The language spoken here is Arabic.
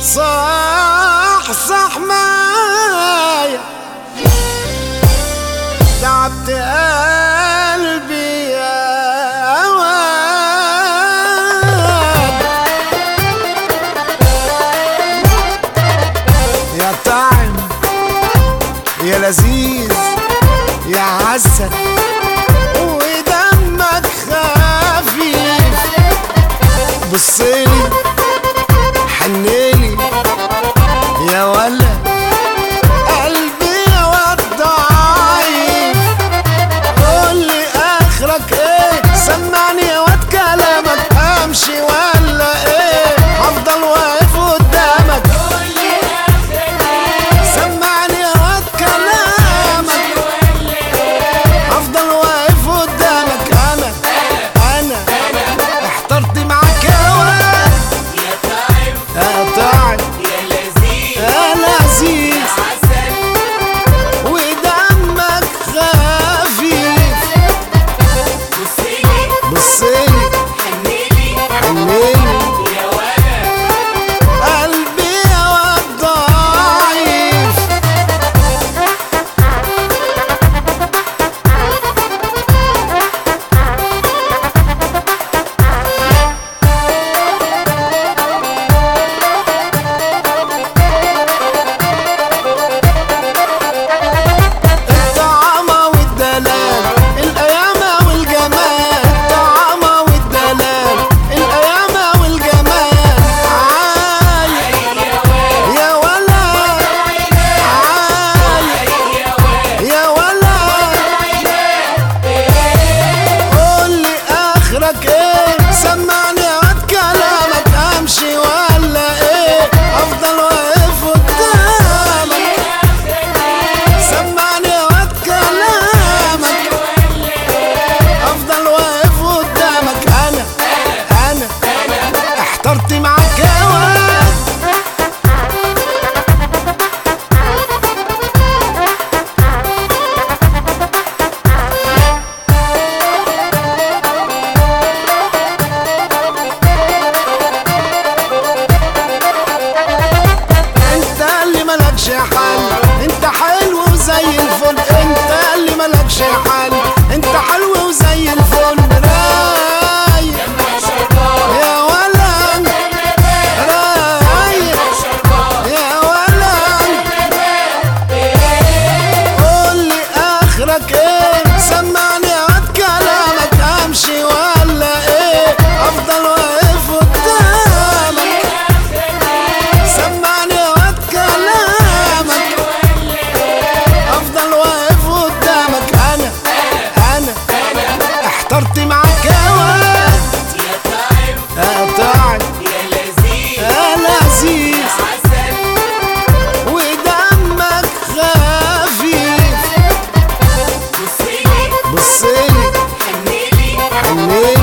صح صح معايا تعبت قلبي يا واد، يا طعم يا لذيذ يا عسل ودمك خفيف، بصيلي حنيلي يا ولا قلبي يا واد ضعيف، قولي اخرك ايه، سمعني يا واد كلامك، امشي ولا ايه، هفضل واقف قدامك، قولي اخرك ايه، سمعني يا واد كلامك، هفضل واقف قدامك، انا احترت معاك يا واد، يا طعم يا لذيذ ودمك خفيف، بصيلي حنيلي يا ولد قلبي يا واد ضعيف. سمعني يا واد كلامك، امشي ولا ايه، افضل واقف قدامك، سمعني يا واد كلامك، افضل واقف قدامك، انا احترت معاك يا واد، مالكش حل، انت حلو وزي الفل، انت اللي مالكش حل، انت حلو وزي الفل، رايق يا ولد رايق يا ولد، قولي اخرك ايه، سمعني يا واد كلامك، امشي ولا ايه، افضل واقف قدامك، سمعني يا واد كلامك، افضل واقف قدامك، انا احترت معاك يا واد، يا طعم يا لذيذ ودمك خفيف، بصيلي حنيلي